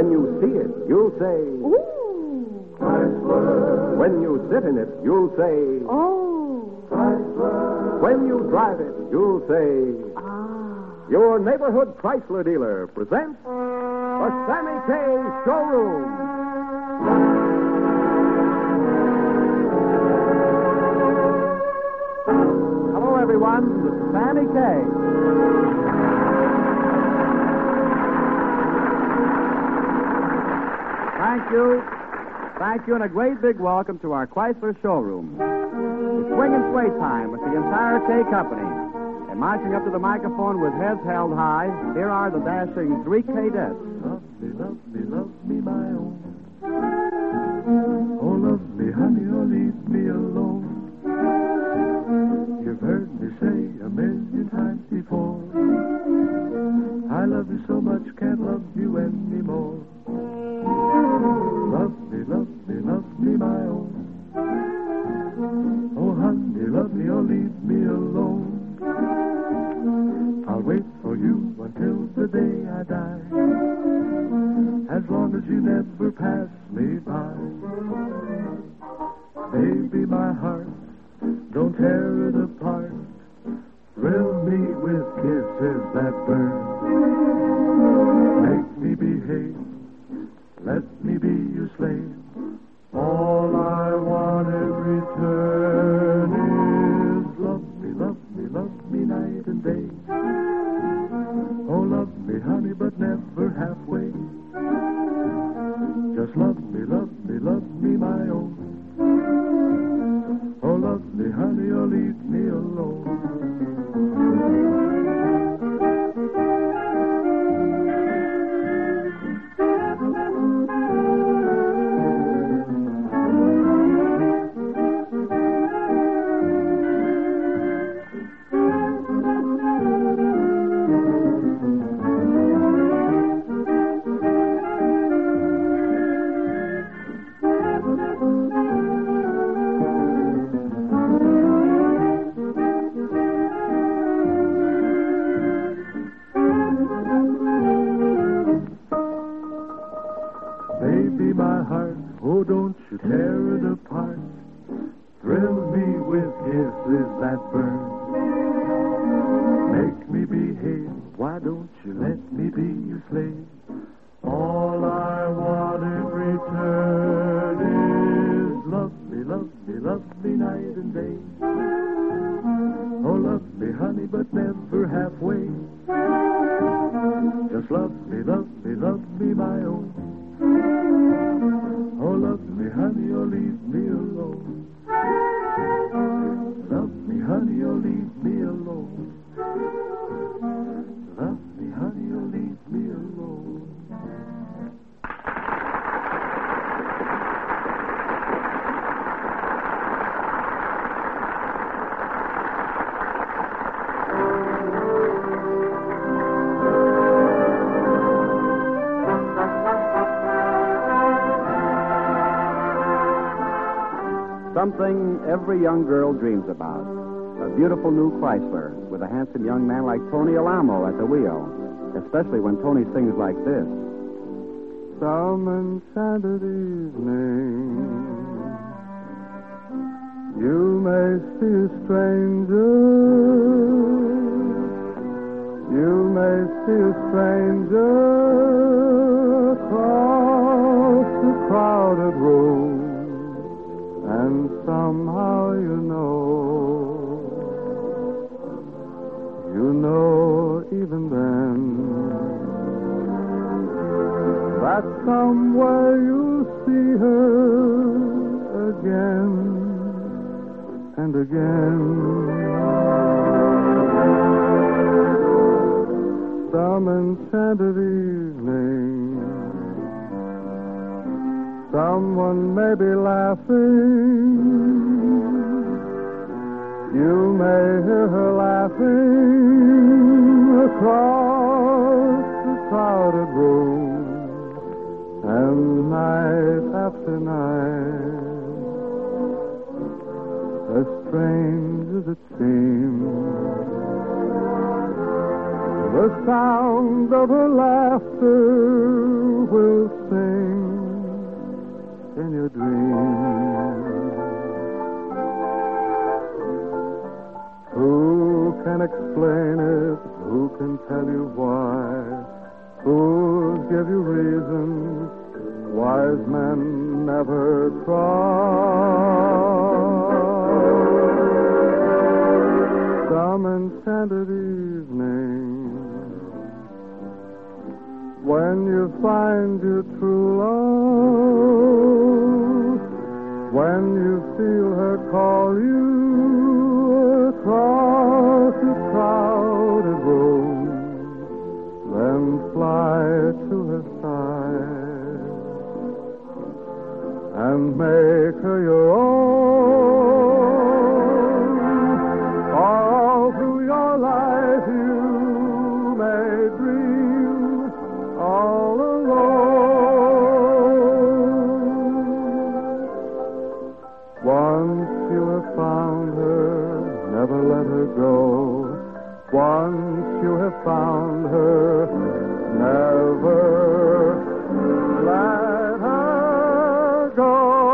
When you see it, you'll say, Ooh. Chrysler. When you sit in it, you'll say, Oh. Chrysler. When you drive it, you'll say, Ah. your neighborhood Chrysler dealer presents the Sammy K Showroom. Hello, everyone. This is Sammy K. Thank you, and a great big welcome to our Chrysler showroom. It's swing and sway time with the entire K Company. And marching up to the microphone with heads held high, here are the dashing three cadets. Love me, my own. Oh, love me, honey, or leave me alone. You've heard me say a million times before, I love you so much, can't love you anymore. Love me, my own. Oh, honey, love me or leave me alone. I'll wait for you until the day I die, as long as you never pass me by. Baby, my heart, don't tear it apart. Thrill me with kisses that burn. Make me behave, let me be your slave. All I want in return is love me night and day. Oh, love me, honey, but never halfway. Just love me, my own. Oh, love me, honey, or leave me alone. Baby, my heart, oh, don't you tear it apart. Thrill me with kisses that burn. Make me behave, why don't you let me be your slave? All I want in return is love me night and day. Oh, love me, honey, but never halfway. Just love me, my own. Oh, love me, honey, or leave me alone. Love me, honey, or leave me alone. Love me, honey, or leave me alone. Something every young girl dreams about. A beautiful new Chrysler with a handsome young man like Tony Alamo at the wheel. Especially when Tony sings like this. Some enchanted evening, you may see a stranger. You may see a stranger across the crowded room. And somehow you know even then, that somewhere you'll see her again and again. Some enchanted evening, someone may be laughing. You may hear her laughing across the crowded room. And night after night, as strange as it seems, the sound of her laughter will Fools give you reasons, wise men never try. Some enchanted evening, when you find your true love, when you feel her call you across the crowded room, then fly to her side and make her your own. All through your life you may dream all alone. Once you have found her, never let her go. Once you have found her, never let her go.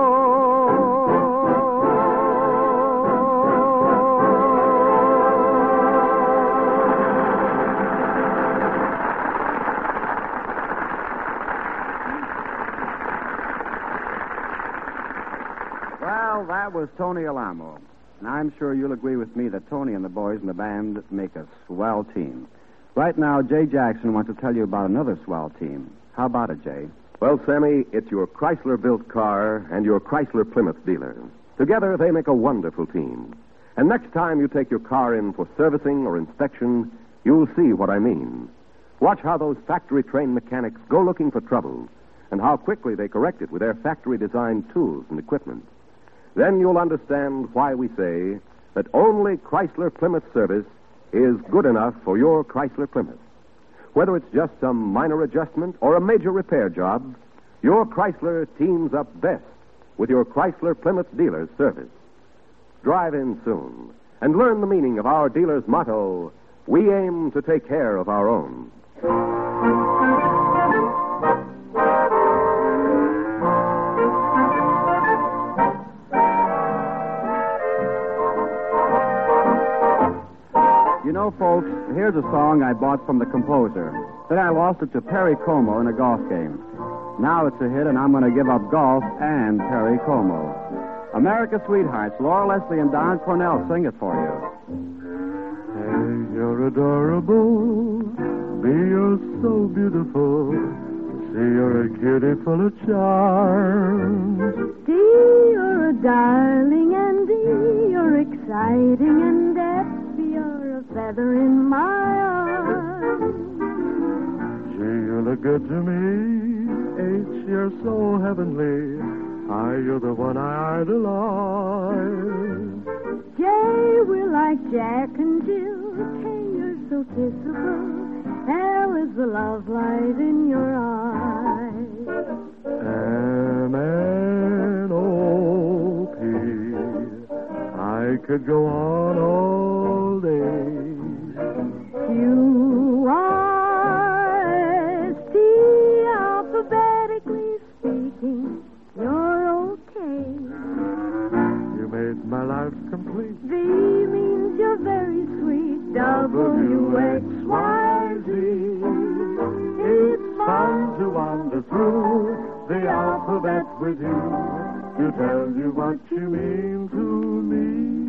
Well, that was Tony Alamo. And I'm sure you'll agree with me that Tony and the boys in the band make a swell team. Right now, Jay Jackson wants to tell you about another swell team. How about it, Jay? Well, Sammy, it's your Chrysler-built car and your Chrysler Plymouth dealer. Together, they make a wonderful team. And next time you take your car in for servicing or inspection, you'll see what I mean. Watch how those factory-trained mechanics go looking for trouble and how quickly they correct it with their factory-designed tools and equipment. Then you'll understand why we say that only Chrysler Plymouth service is good enough for your Chrysler Plymouth. Whether it's just some minor adjustment or a major repair job, your Chrysler teams up best with your Chrysler Plymouth dealer's service. Drive in soon and learn the meaning of our dealer's motto, we aim to take care of our own. You know, folks, here's a song I bought from the composer. Then I lost it to Perry Como in a golf game. Now it's a hit, and I'm going to give up golf and Perry Como. America's Sweethearts, Laura Leslie and Don Cornell sing it for you. Hey, you're adorable. B, you're so beautiful. C, you're a cutie full of charms. D, you're a darling, and D, you're exciting, and F, you're a feather in my arms. G, you look good to me. H, you're so heavenly. I, you're the one I idolize. J, we're like Jack and Jill. K, you're so kissable. L is the love light in your eyes. M, N, O, P. I could go on all day. Q, R, S, T, alphabetically speaking, you're okay. You made my life complete. V means you're very sweet. W, X, Y, Z. It's fun to wander through the alphabet with you to tell you what you mean to me.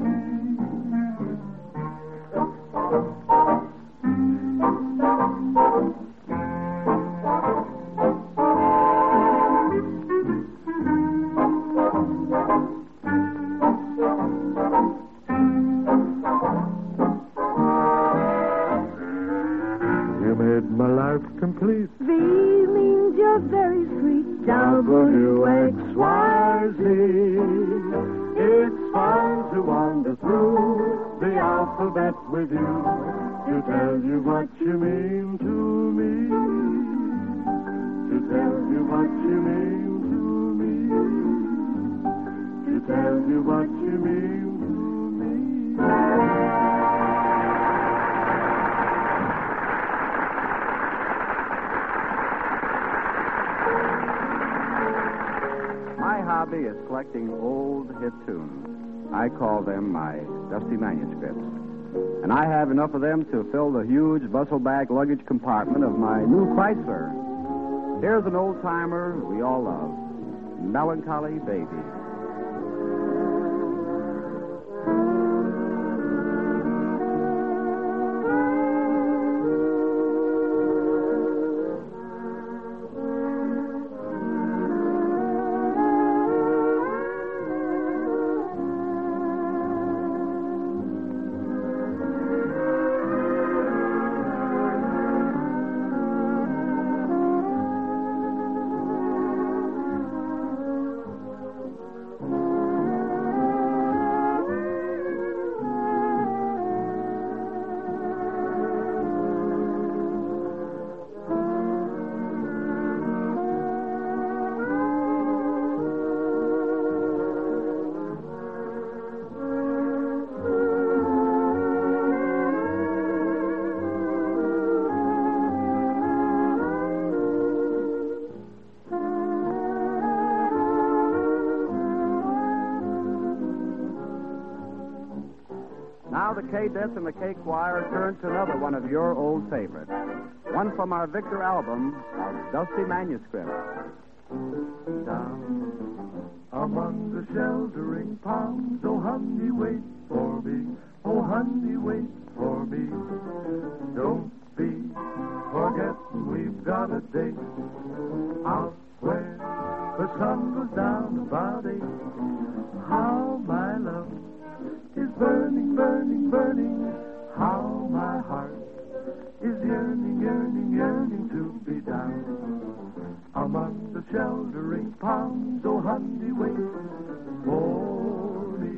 You made my life complete. V means you're very sweet. W, X, Y, Z. It's fun to wander through the alphabet with you to tell you what you mean to me. To tell you what you mean to me. To tell you what you mean to me. My hobby is collecting old hit tunes. I call them my dusty manuscripts. And I have enough of them to fill the huge bustle bag luggage compartment of my new Chrysler. Here's an old-timer we all love, Melancholy Baby. Now the K-Dets and the K-Choir turn to another one of your old favorites. One from our Victor album of Dusty Manuscript. Down among the sheltering palms, oh honey, wait for me. Oh honey, wait for me. Don't be forgetting we've got a date out where the sun goes down about 8. How my love is burning, burning, burning. How my heart is yearning, yearning, yearning to be down among the sheltering palms. Oh, honey, wait for me.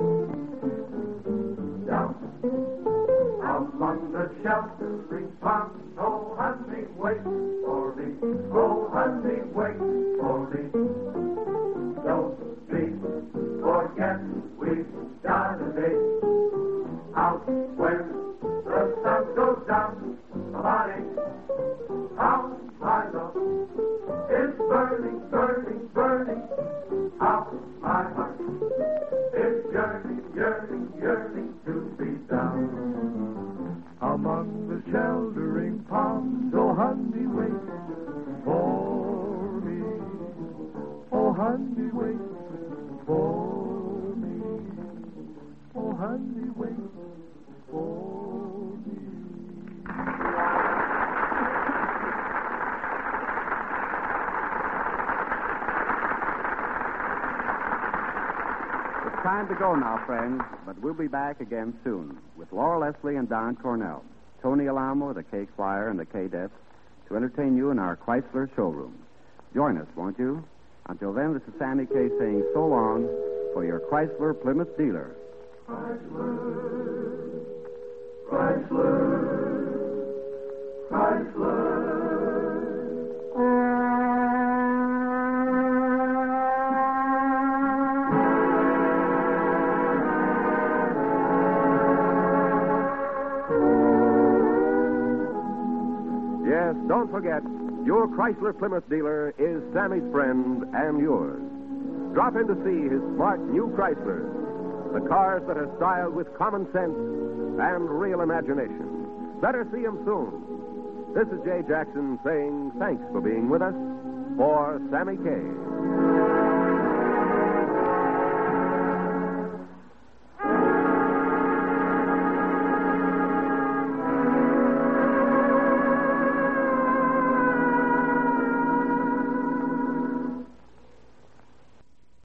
Down among the sheltering palms. Oh, honey, wait for me. Oh, honey, wait for me. Don't be forgetting we've got a date out when the sun goes down about 8. How my love is burning, burning, burning. How my heart is yearning, yearning, yearning to be down among the sheltering palms. Oh, honey, wait for me. Oh, honey, wait for me. Oh, honey, wait for me. It's time to go now, friends, but we'll be back again soon with Laura Leslie and Don Cornell, Tony Alamo, the K-Choir, and the K-Dets to entertain you in our Chrysler showroom. Join us, won't you? Until then, this is Sammy Kaye saying so long for your Chrysler Plymouth dealer. Chrysler, Chrysler, Chrysler. Yes, don't forget, your Chrysler Plymouth dealer is Sammy's friend and yours. Drop in to see his smart new Chryslers, the cars that are styled with common sense and real imagination. Better see him soon. This is Jay Jackson saying thanks for being with us for Sammy Kaye.